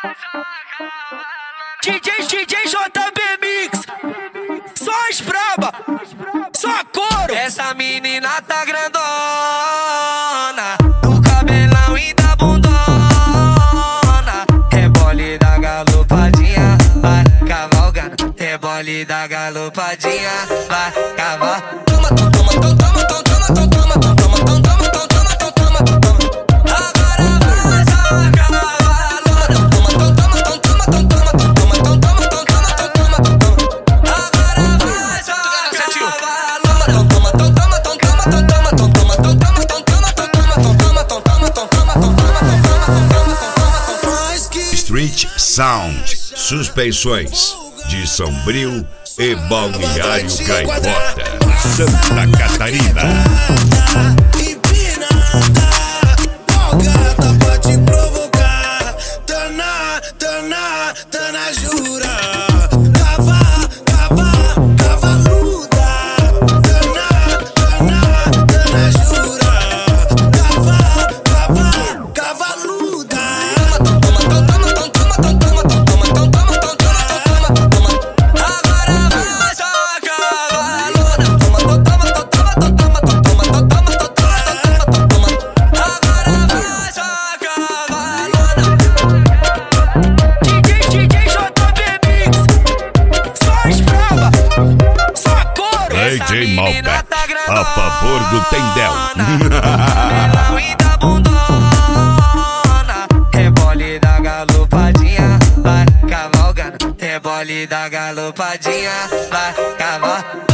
DJ JB Mix, só as braba, só couro. Essa menina tá grandona, do cabelão e da bundona. Rebole da galopadinha, vai cavalgando. Rebole da galopadinha, vai cavalgando. Toma, toma, toma, toma, toma, toma, toma, toma, toma, toma, toma, toma, toma, toma, toma. Agora vai só cavalona. Toma, toma, toma, toma, toma, toma, toma, toma, toma, toma, toma, toma, toma. Agora vai só cavalona. Toma, toma, toma, toma, toma, toma, toma, toma, toma, Street Sound, suspensões de Sombrio e Balneário Gaivota, Santa Catarina. Empinada, folgada pra te provocar. Tana, jura. Cavaluda. Tana, jura. Cavaluda. DJ Malbec, a favor do Tendel. Rebole da galopadinha, vai cavalgando. Rebole da galopadinha, vai cavalgando.